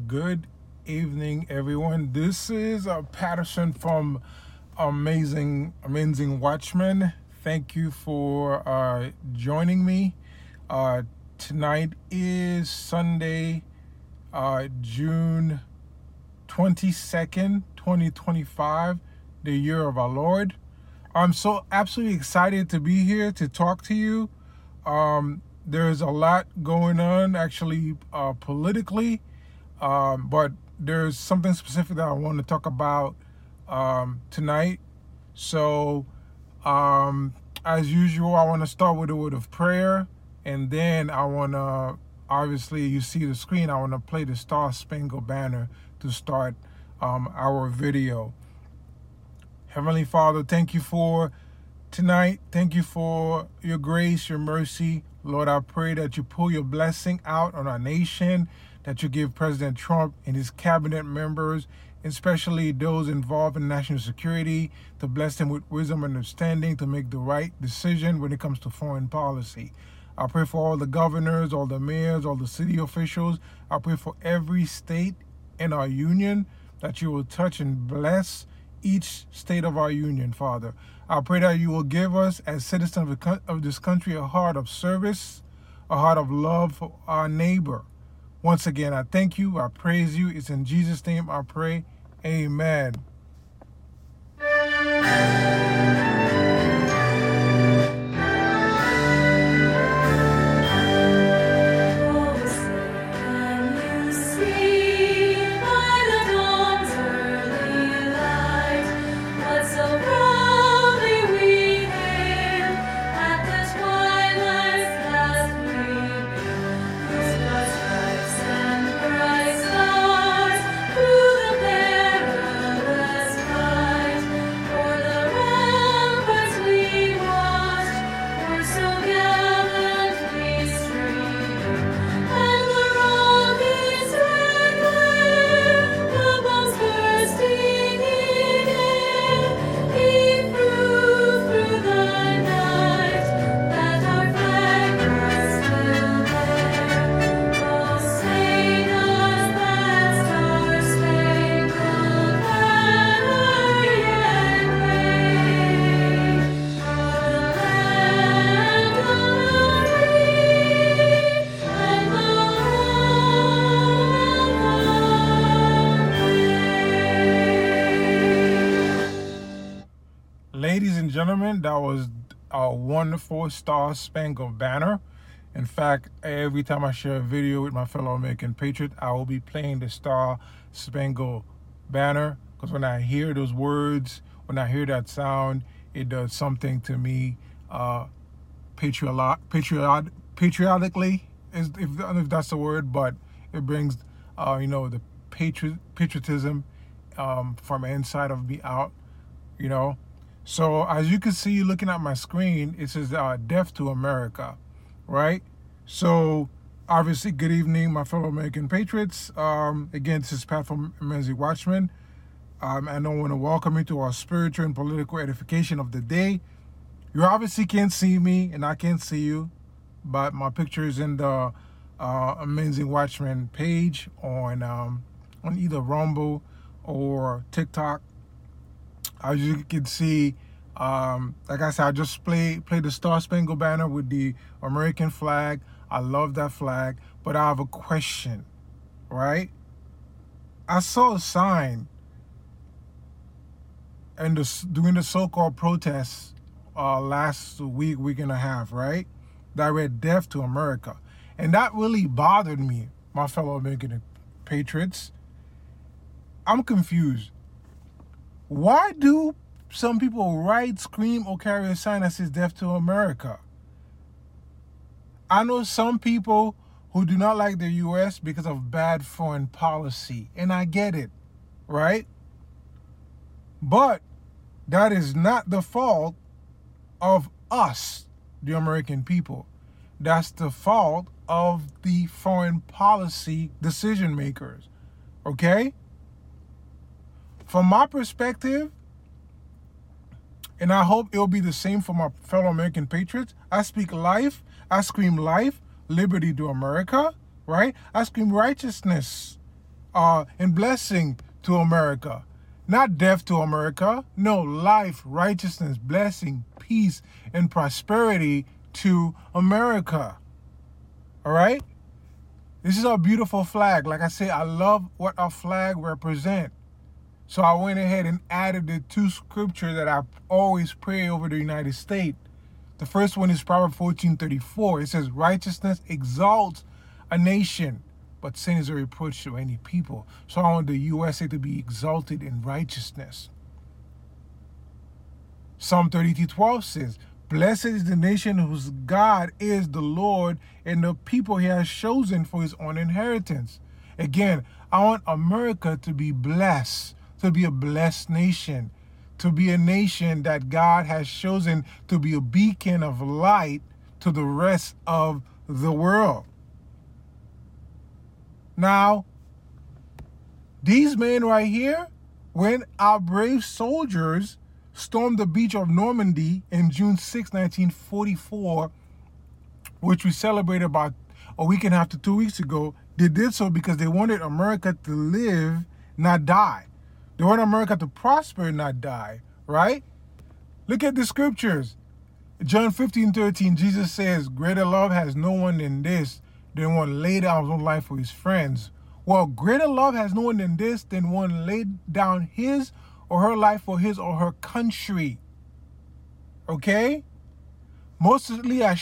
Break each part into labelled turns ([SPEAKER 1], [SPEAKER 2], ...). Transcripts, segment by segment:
[SPEAKER 1] Good evening, everyone. This is Patterson from Amazing Watchmen. Thank you for joining me. Tonight is Sunday, June 22nd, 2025, the year of our Lord. I'm so absolutely excited to be here to talk to you. There's a lot going on, actually, politically, but there's something specific that I want to talk about tonight. So, as usual, I want to start with a word of prayer, and then I want to, obviously, you see the screen, I want to play the Star Spangled Banner to start our video. Heavenly Father, thank you for tonight. Thank you for your grace, your mercy. Lord, I pray that you pull your blessing out on our nation, that you give President Trump and his cabinet members, especially those involved in national security, to bless them with wisdom and understanding to make the right decision when it comes to foreign policy. I pray for all the governors, all the mayors, all the city officials. I pray for every state in our union that you will touch and bless each state of our union, Father. I pray that you will give us, as citizens of this country, a heart of service, a heart of love for our neighbor. Once again, I thank you. I praise you. It's in Jesus' name I pray. Amen. Ladies and gentlemen, that was a wonderful Star Spangled Banner. In fact, every time I share a video with my fellow American patriots, I will be playing the Star Spangled Banner, because when I hear those words, when I hear that sound, it does something to me patriotically, if that's the word, but it brings, the patriotism from inside of me out, So as you can see, looking at my screen, it says Death to America, right? So obviously, good evening, my fellow American patriots. Again, this is Pat from Amazing Watchmen. And I want to welcome you to our spiritual and political edification of the day. You obviously can't see me, and I can't see you, but my picture is in the Amazing Watchmen page on either Rumble or TikTok. As you can see, like I said, I just play the Star Spangled Banner with the American flag. I love that flag, but I have a question, right? I saw a sign during the so-called protests last week and a half, right? That read "Death to America," and that really bothered me, my fellow American patriots. I'm confused. Why do some people write, scream, or carry a sign that says "Death to America"? I know some people who do not like the U.S. because of bad foreign policy, and I get it, right? But that is not the fault of us, the American people. That's the fault of the foreign policy decision makers, okay? From my perspective, and I hope it'll be the same for my fellow American patriots, I speak life, I scream life, liberty to America, right? I scream righteousness and blessing to America. Not death to America. No, life, righteousness, blessing, peace, and prosperity to America. All right? This is our beautiful flag. Like I say, I love what our flag represents. So I went ahead and added the two scriptures that I always pray over the United States. The first one is Proverbs 14:34. It says, righteousness exalts a nation, but sin is a reproach to any people. So I want the USA to be exalted in righteousness. Psalm 32:12 says, blessed is the nation whose God is the Lord, and the people he has chosen for his own inheritance. Again, I want America to be blessed, to be a blessed nation, to be a nation that God has chosen to be a beacon of light to the rest of the world. Now, these men right here, when our brave soldiers stormed the beach of Normandy in June 6, 1944, which we celebrated about a week and a half to 2 weeks ago, they did so because they wanted America to live, not die. They want America to prosper, not die, right? Look at the scriptures. John 15:13, Jesus says, greater love has no one than this, than one lay down his own life for his friends. Well, greater love has no one than this, than one laid down his or her life for his or her country. Okay? Most assuredly I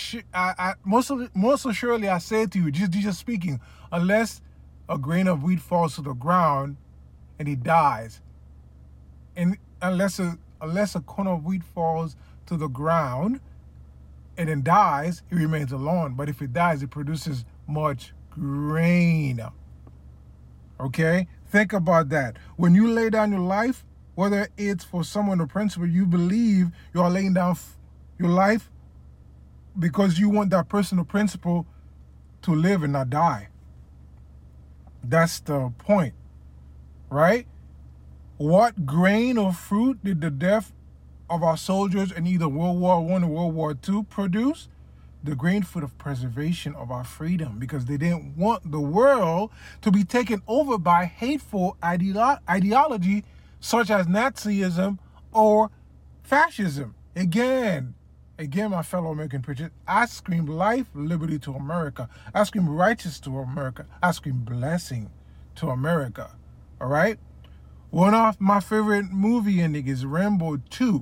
[SPEAKER 1] say to you, Jesus speaking, unless a grain of wheat falls to the ground and it dies, and unless a corn of wheat falls to the ground and then dies, it remains alone. But if it dies, it produces much grain. Okay? Think about that. When you lay down your life, whether it's for someone or principle, you believe you are laying down your life because you want that person or principle to live and not die. That's the point, right? What grain or fruit did the death of our soldiers in either World War I or World War II produce? The grain fruit of preservation of our freedom, because they didn't want the world to be taken over by hateful ideology such as Nazism or fascism. Again, my fellow American patriots, I scream life, liberty to America. I scream righteousness to America. I scream blessing to America. All right? One of my favorite movie ending is Rambo 2.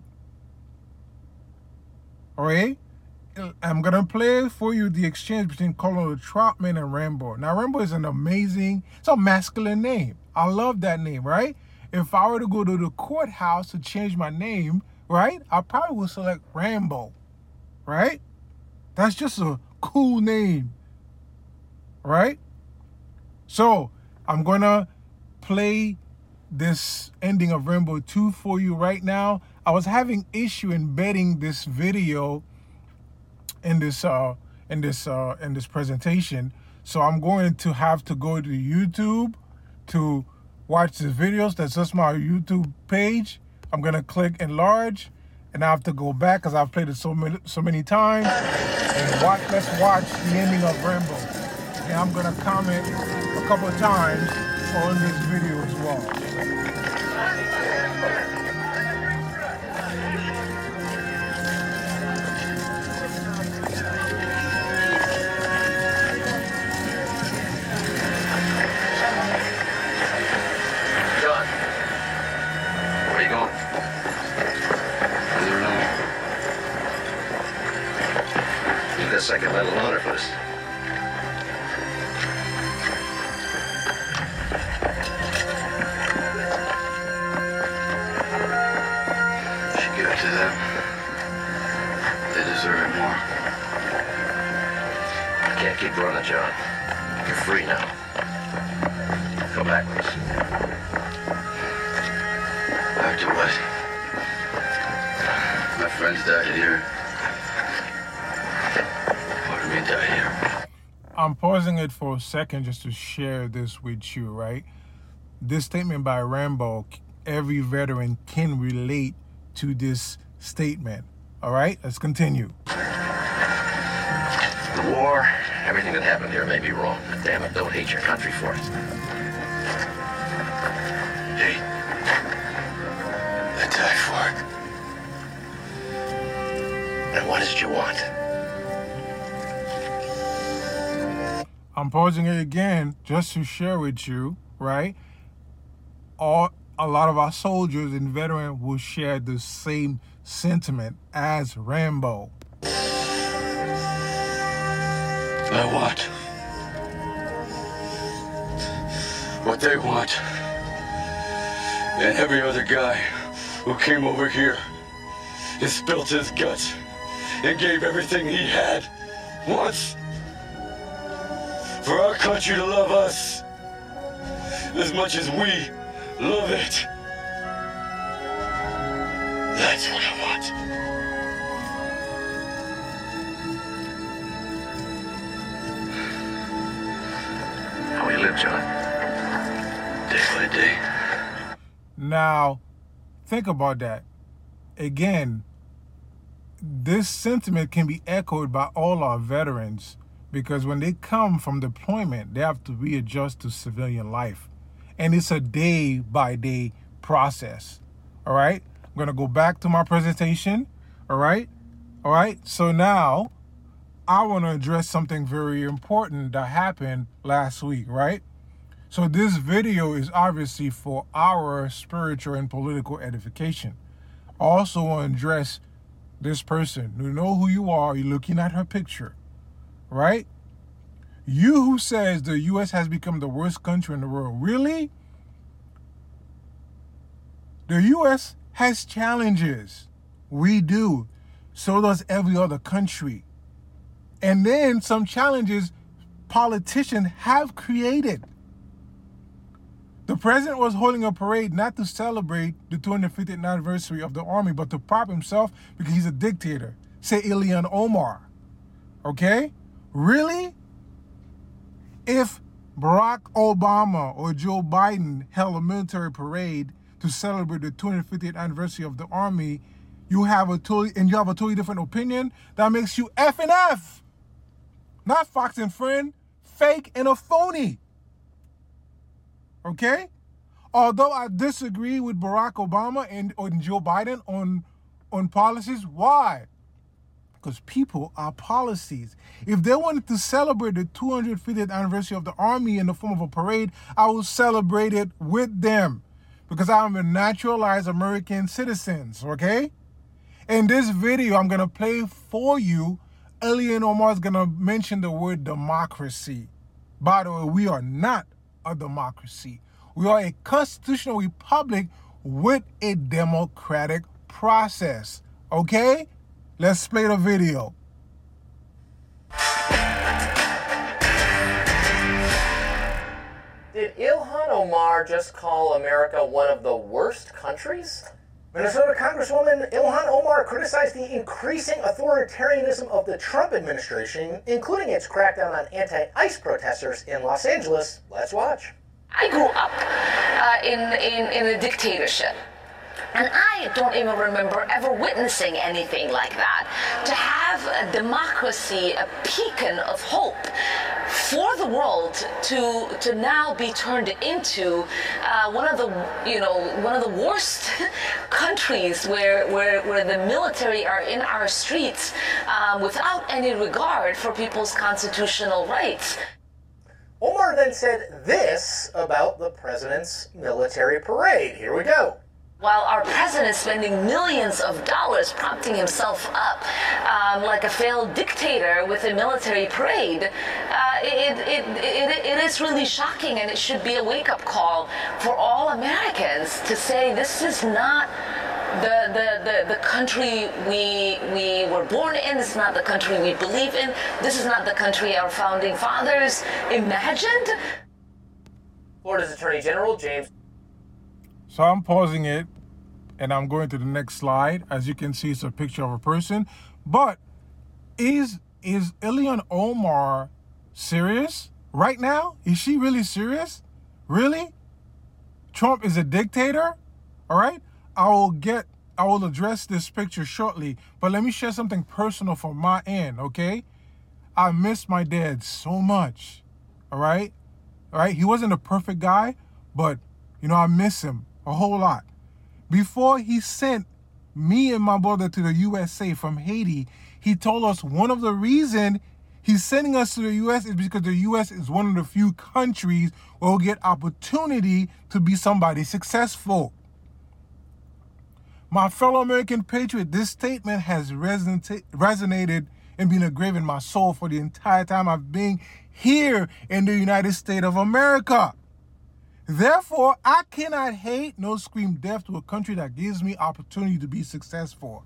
[SPEAKER 1] All right? I'm going to play for you the exchange between Colonel Troutman and Rambo. Now, Rambo is it's a masculine name. I love that name, right? If I were to go to the courthouse to change my name, right, I probably would select Rambo, right? That's just a cool name, right? So I'm going to play this ending of Rambo 2 for you right now. I was having issue embedding this video in this presentation, so I'm going to have to go to YouTube to watch the videos. That's just my YouTube page. I'm gonna click enlarge, and I have to go back because I've played it so many times. And let's watch the ending of Rambo. And I'm gonna comment a couple of times on this video as well.
[SPEAKER 2] Second medal of honor for this. Should give it to them. They deserve it more. You can't keep running, John. You're free now. Go back with us. Back to what? My friends died here.
[SPEAKER 1] I'm pausing it for a second just to share this with you, right? This statement by Rambo, every veteran can relate to this statement. All right, let's continue.
[SPEAKER 2] The war, everything that happened here may be wrong, but damn it, don't hate your country for it. Hey, I died for it. And what is it you want?
[SPEAKER 1] I'm pausing it again just to share with you, right? A lot of our soldiers and veterans will share the same sentiment as Rambo.
[SPEAKER 3] I want what they want. And every other guy who came over here and spilled his guts and gave everything he had once for our country to love us as much as we love it. That's what I want.
[SPEAKER 2] How we live, John. Day by day.
[SPEAKER 1] Now, think about that. Again, this sentiment can be echoed by all our veterans because when they come from deployment, they have to readjust to civilian life. And it's a day-by-day process, all right? I'm going to go back to my presentation, all right? All right, so now I want to address something very important that happened last week, right? So this video is obviously for our spiritual and political edification. I also want to address this person. You know who you are. You're looking at her picture, right? You who says the U.S. has become the worst country in the world. Really? The U.S. has challenges. We do. So does every other country. And then some challenges politicians have created. The president was holding a parade not to celebrate the 250th anniversary of the Army, but to prop himself because he's a dictator. Say Ilhan Omar. Okay? Really? If Barack Obama or Joe Biden held a military parade to celebrate the 250th anniversary of the Army, you have a totally different opinion, that makes you F and F. Not Fox and Friend, fake and a phony. Okay? Although I disagree with Barack Obama and Joe Biden on policies, why? Because people are policies. If they wanted to celebrate the 250th anniversary of the Army in the form of a parade, I will celebrate it with them because I'm a naturalized American citizen, okay? In this video, I'm going to play for you, Ilhan Omar is going to mention the word democracy. By the way, we are not a democracy. We are a constitutional republic with a democratic process, okay? Let's play the video.
[SPEAKER 4] Did Ilhan Omar just call America one of the worst countries? Minnesota Congresswoman Ilhan Omar criticized the increasing authoritarianism of the Trump administration, including its crackdown on anti-ICE protesters in Los Angeles. Let's watch.
[SPEAKER 5] I grew up in a dictatorship. And I don't even remember ever witnessing anything like that. To have a democracy, a beacon of hope for the world to now be turned into one of the worst countries where the military are in our streets without any regard for people's constitutional rights.
[SPEAKER 4] Omar then said this about the president's military parade. Here we go.
[SPEAKER 5] While our president is spending millions of dollars propping himself up like a failed dictator with a military parade, it is really shocking, and it should be a wake-up call for all Americans to say this is not the country we were born in. This is not the country we believe in. This is not the country our founding fathers imagined.
[SPEAKER 4] Florida's Attorney General James.
[SPEAKER 1] So I'm pausing it and I'm going to the next slide. As you can see, it's a picture of a person. But is Ilhan Omar serious right now? Is she really serious? Really? Trump is a dictator? All right? I will address this picture shortly, but let me share something personal from my end, okay? I miss my dad so much. All right? All right? He wasn't a perfect guy, but, I miss him a whole lot. Before he sent me and my brother to the USA from Haiti, he told us one of the reasons he's sending us to the U.S. is because the U.S. is one of the few countries where we'll get opportunity to be somebody successful. My fellow American patriot, this statement has resonated and been engraved in my soul for the entire time I've been here in the United States of America. Therefore, I cannot hate nor scream death to a country that gives me opportunity to be successful.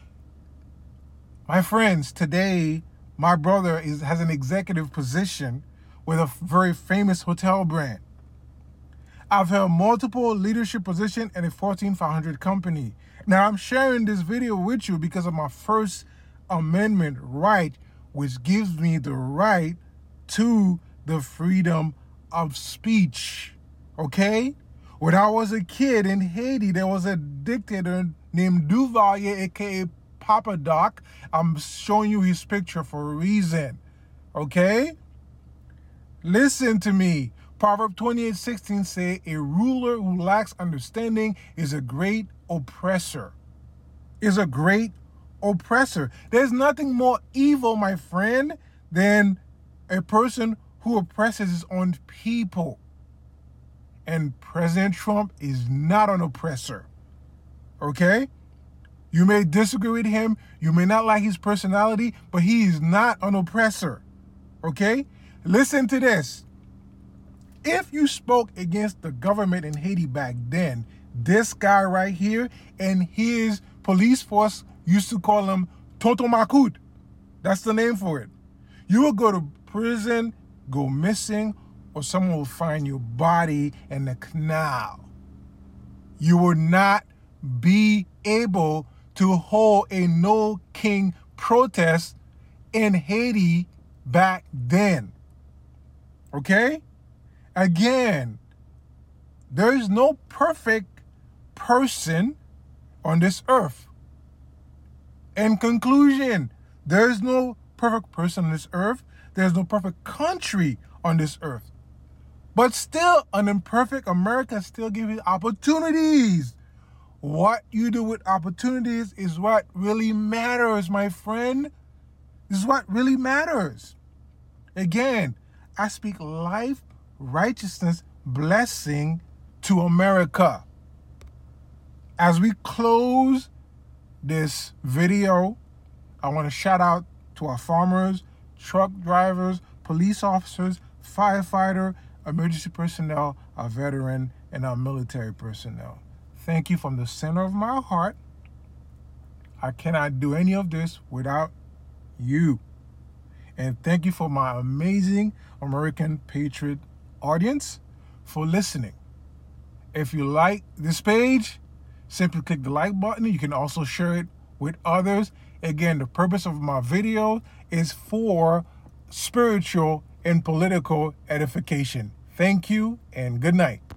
[SPEAKER 1] My friends, today, my brother has an executive position with a very famous hotel brand. I've held multiple leadership positions in a Fortune 500 company. Now, I'm sharing this video with you because of my First Amendment right, which gives me the right to the freedom of speech. Okay? When I was a kid in Haiti, there was a dictator named Duvalier, aka Papa Doc. I'm showing you his picture for a reason. Okay? Listen to me. Proverbs 28:16 say, a ruler who lacks understanding is a great oppressor. Is a great oppressor. There's nothing more evil, my friend, than a person who oppresses his own people. And President Trump is not an oppressor. Okay? You may disagree with him. You may not like his personality, but he is not an oppressor. Okay? Listen to this. If you spoke against the government in Haiti back then, this guy right here and his police force used to call him Tonton Macoute. That's the name for it. You will go to prison, go missing, or someone will find your body in the canal. You will not be able to hold a No King protest in Haiti back then. Okay? Again, there is no perfect person on this earth. In conclusion, there is no perfect person on this earth. There's no perfect country on this earth. But still, an imperfect America still gives you opportunities. What you do with opportunities is what really matters, my friend. This is what really matters. Again, I speak life, righteousness, blessing to America. As we close this video, I want to shout out to our farmers, truck drivers, police officers, firefighter, emergency personnel, our veteran, and our military personnel. Thank you from the center of my heart. I cannot do any of this without you. And thank you for my amazing American Patriot audience for listening. If you like this page, simply click the like button. You can also share it with others. Again, the purpose of my video is for spiritual and political edification. Thank you and good night.